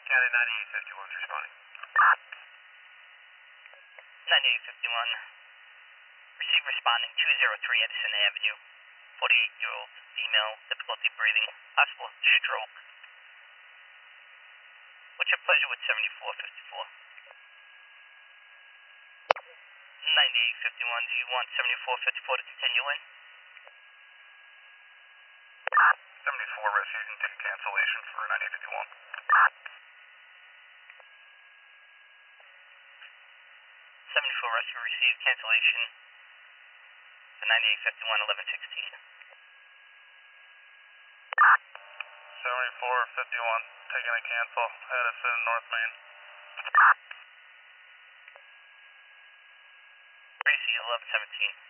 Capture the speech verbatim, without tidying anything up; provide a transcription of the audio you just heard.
County ninety-eight fifty-one's responding. ninety-eight fifty-one. Receive responding two oh three Edison Avenue. forty-eight-year-old female, difficulty breathing, possible stroke. What's your pleasure with seventy-four fifty-four? ninety-eight fifty-one, do you want seventy-four fifty-four to continue in? seventy-four rescue can take cancellation for ninety-eight fifty-one. seventy-four rescue received cancellation for ninety-eight fifty-one, eleven sixteen. seventy-four fifty-one, taking a cancel, Edison, North Main. Tracy, eleven seventeen.